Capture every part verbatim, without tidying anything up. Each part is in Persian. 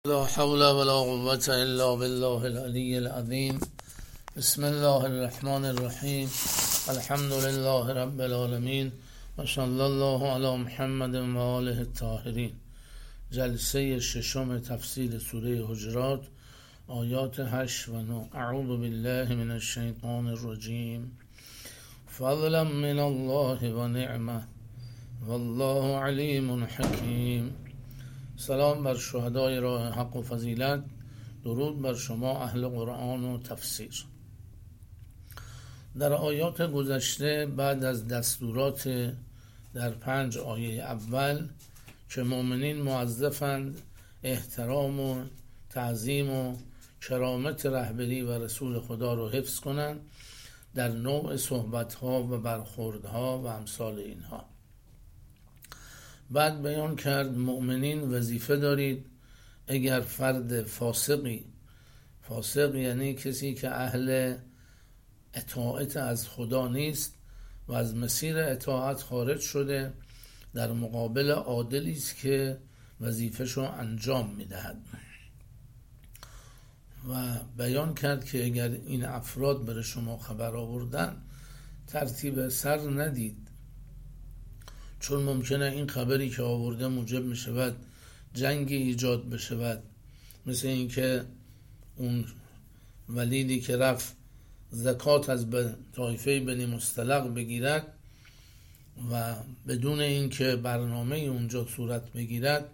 لا حول ولا قوة الا بالله العلی العظیم. بسم الله الرحمن الرحیم. الحمد لله رب العالمین و صلی الله علی محمد و آله الطاهرین. جلسه ششم تفسیر سوره حجرات، آیات هشت و نه. اعوذ بالله من الشیطان الرجیم. فضلا من الله و نعمه والله علیم حکیم. سلام بر شهدای راه حق و فضیلت، درود بر شما اهل قرآن و تفسیر. در آیات گذشته بعد از دستورات در پنج آیه اول که مؤمنین موظفند احترام و تعظیم و کرامت رهبری و رسول خدا رو حفظ کنند در نوع صحبت‌ها و برخوردها و امثال اینها. بعد بیان کرد مؤمنین وظیفه دارید اگر فرد فاسقی، فاسق یعنی کسی که اهل اطاعت از خدا نیست و از مسیر اطاعت خارج شده، در مقابل عادلی است که وظیفه‌شو انجام میدهد. و بیان کرد که اگر این افراد بر شما خبر آوردن ترتیب سر ندید، چون ممکنه این خبری که آورده موجب میشود جنگی ایجاد بشود، مثل اینکه اون ولیدی که رفت زکات از طایفه بنی مصطلق بگیرد و بدون اینکه برنامه اونجا صورت بگیرد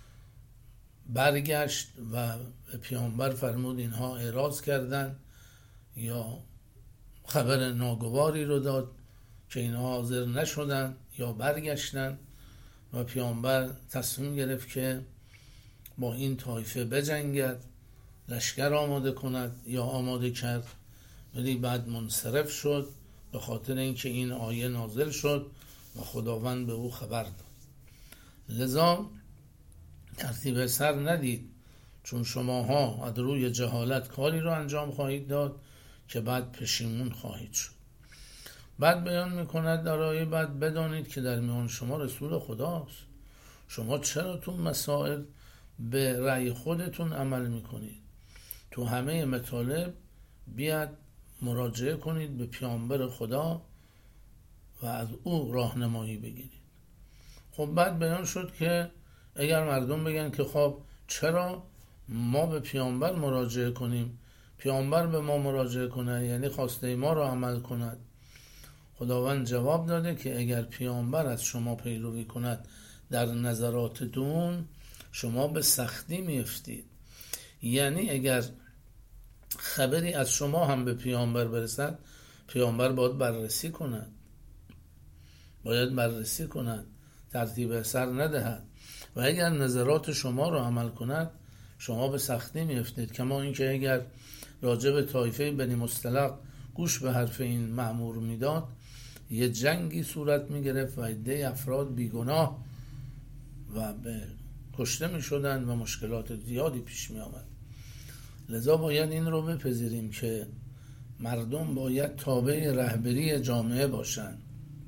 برگشت و پیامبر فرمود اینها اعراض کردند یا خبر ناگواری رو داد که اینها حاضر نشدن یا برگشتن و پیامبر تصمیم گرفت که با این طایفه بجنگد، لشکر آماده کند یا آماده کرد، ولی بعد منصرف شد به خاطر اینکه این آیه نازل شد و خداوند به او خبر داد. لذا ترتیب سر ندید، چون شماها از روی جهالت کاری رو انجام خواهید داد که بعد پشیمون خواهید شد. بعد بیان میکند در آیه بعد بدانید که در میان شما رسول خداست. شما چرا تو مسائل به رأی خودتون عمل میکنید؟ تو همه مطالب بیاد مراجعه کنید به پیامبر خدا و از او راهنمایی بگیرید. خب بعد بیان شد که اگر مردم بگن که خب چرا ما به پیامبر مراجعه کنیم، پیامبر به ما مراجعه کنه یعنی خواسته ما را عمل کند. خداوند جواب داده که اگر پیامبر از شما پیروی کند در نظراتتون، شما به سختی میفتید. یعنی اگر خبری از شما هم به پیامبر برسد، پیامبر باید بررسی کند باید بررسی کند ترتیب سر ندهد و اگر نظرات شما رو عمل کند شما به سختی میفتید. کما اینکه اگر راجع به طایفه بنی مصطلق گوش به حرف این مأمور میداد، یه جنگی صورت میگرفت و عده افراد بیگناه و به کشته میشدن و مشکلات زیادی پیش می آمد. لذا باید این رو بپذیریم که مردم باید تابع رهبری جامعه باشند،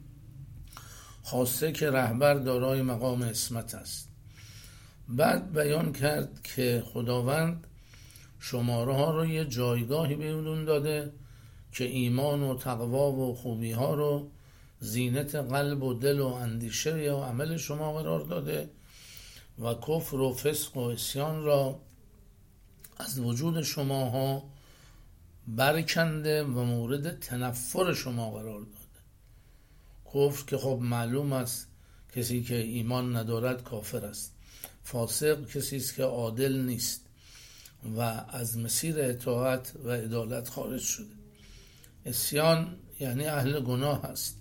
خاصه که رهبر دارای مقام عصمت است. بعد بیان کرد که خداوند شماره ها رو یه جایگاهی بهتون داده که ایمان و تقوا و خوبی ها رو زینت قلب و دل و اندیشه یا عمل شما قرار داده و کفر و فسق و عصیان را از وجود شما ها برکنده و مورد تنفر شما قرار داده. کفر که خب معلوم است کسی که ایمان ندارد کافر است. فاسق کسی است که عادل نیست و از مسیر اطاعت و عدالت خارج شده. عصیان یعنی اهل گناه است.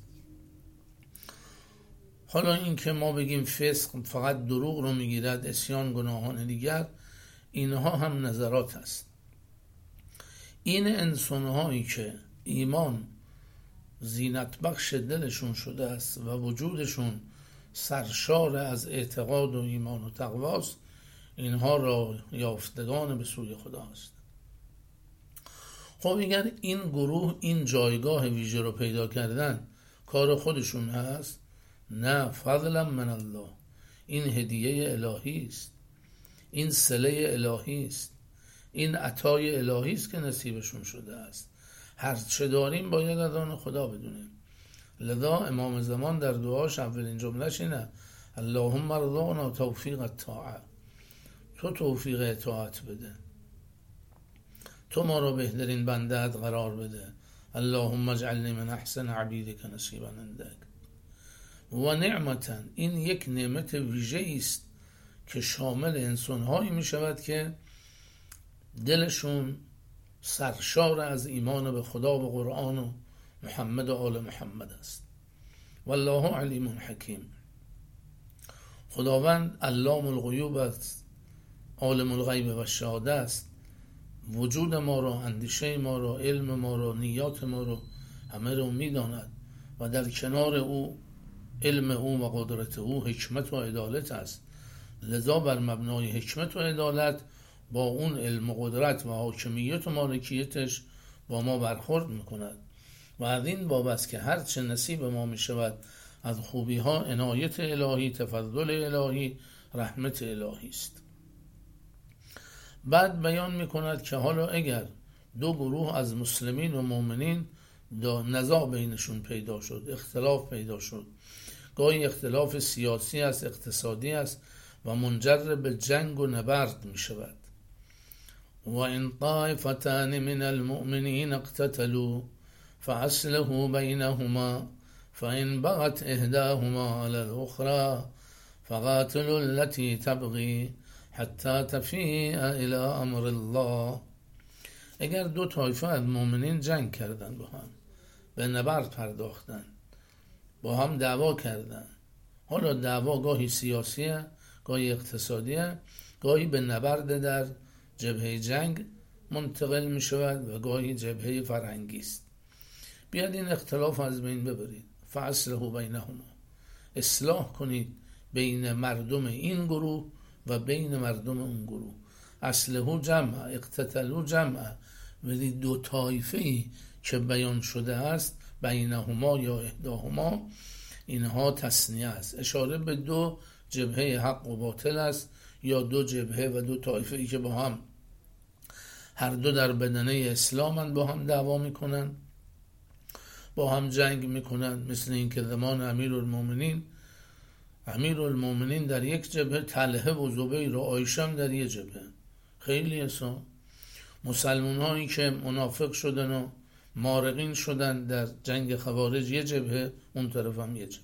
حالا این که ما بگیم فسق فقط دروغ رو میگیرد، عصیان گناهان دیگر، اینها هم نظرات است. این انسانهایی که ایمان زینت بخش دلشون شده است و وجودشون سرشار از اعتقاد و ایمان و تقواست، اینها را یافتگان به سوی خدا است. خب اگر این گروه این جایگاه ویژه رو پیدا کردن کار خودشون هست؟ نه، فضلا من الله، این هدیه الهی است. این صله الهی است، این عطای الهی است که نصیبشون شده است. هر چه داریم باید از آن خدا بدونیم. لذا امام زمان در دعاش اولین جملهش اینه: اللهم ارزقنا توفیق الطاعه. تو توفیق اطاعت بده، تو ما رو بهترین بنده‌ات قرار بده. اللهم اجعلنی من احسن عبیدک نصیبا عندک. و نعمتا، این یک نعمت ویژه است که شامل انسان‌هایی می شود که دلشون سرشار از ایمان به خدا و قرآن و محمد و آل محمد است. والله علیم حکیم. خداوند علام الغیوب است، عالم الغیب و شهاده است. وجود ما را، اندیشه ما را، علم ما را، نیات ما را همه را می‌داند و در کنار او علم او و قدرت او حکمت و عدالت است. لذا بر مبنای حکمت و عدالت با اون علم و قدرت و حاکمیت و مالکیتش با ما برخورد میکند و از این باب است که هر چه نصیب ما میشود از خوبی ها عنایت الهی، تفضل الهی، رحمت الهی است. بعد بیان میکند که حالا اگر دو گروه از مسلمین و مؤمنین نزاع بینشون پیدا شد، اختلاف پیدا شد، گاهی اختلاف سیاسی است، اقتصادی است و منجر به جنگ و نبرد می شود. و این طائفتان من المؤمنین اقتتلوا فاصلحوا بینهما فإن بغت احداهما على الأخرى فقاتلوا التي تبغي حتی تفیء الی امر الله. اگر دو طایفه از مؤمنین جنگ کردن، با هم به نبرد پرداختن، با هم دعوا کردن، حالا دعوا گاهی سیاسیه، گاهی اقتصادیه، گاهی به نبرد در جبهه جنگ منتقل می شود و گاهی جبهه فرهنگی است. بیاد این اختلاف از بین ببرید. فاصلحوا بینهما، اصلاح کنید بین مردم این گروه و بین مردم اون گروه. اصلحوا جمع، اقتتلوا جمع. ولی دو طایفه‌ای که بیان شده است، بینهما یا احداهما، اینها تثنیه است، اشاره به دو جبهه حق و باطل است، یا دو جبهه و دو طایفه‌ای که با هم هر دو در بدنه اسلامند، با هم دعوا میکنن، با هم جنگ میکنن. مثل این که زمان امیرالمومنین امیرالمومنین در یک جبهه، طلحه و زبیر و عایشه در یک جبهه. خیلی اصلا مسلمان هایی که منافق شدن و مارقین شدن در جنگ خوارج یه جبهه، اون طرف هم یه جبهه.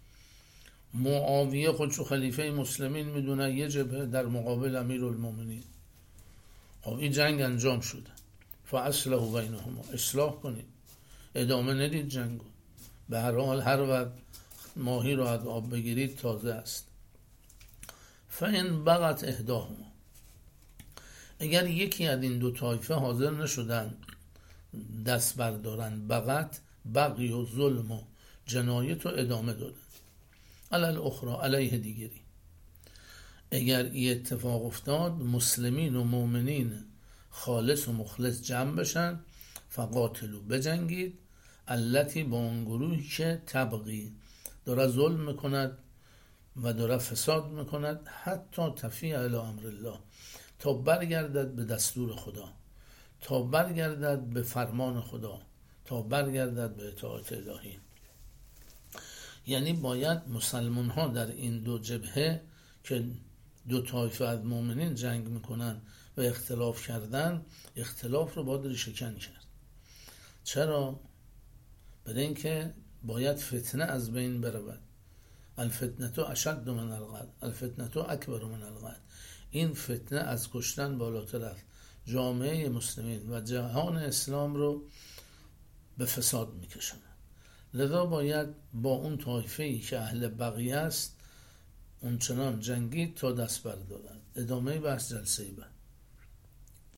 معاویه خودشو خلیفه مسلمین میدونه، یه جبهه در مقابل امیرالمومنین. خب این جنگ انجام شده. فاصلحوا بینهما، اصلاح کنید، ادامه ندید جنگو. به هر حال هر وقت ماهی رو از آب بگیرید تازه است. فإن بغت احداهما، اگر یکی از این دو طایفه حاضر نشدن دست بردارن، بغت، بغی و ظلم و جنایت رو ادامه دادن، علی الاخری، علیه دیگری. اگر این اتفاق افتاد، مسلمین و مؤمنین خالص و مخلص جمع بشن، فقاتلو، بجنگید، التی، با اون گروهی که تبغی، داره ظلم میکند و داره فساد میکند، حتی تفیء الی امر الله، تا برگردد به دستور خدا، تا برگردد به فرمان خدا، تا برگردد به اطاعت الهی. یعنی باید مسلمان ها در این دو جبهه که دو طایفه از مؤمنین جنگ میکنن و اختلاف کردن، اختلاف رو باید ریشه‌کن کرد. چرا؟ برای اینکه باید فتنه از بین برود. الفتنه اشد من القتل، الفتنه اکبر من القتل. این فتنه از کشتن بالاتر است. جامعه مسلمین و جهان اسلام رو به فساد میکشند. لذا باید با اون طایفه‌ای که اهل بغی است اونچنان جنگید تا دست بردارند. ادامه بحث جلسه بعد.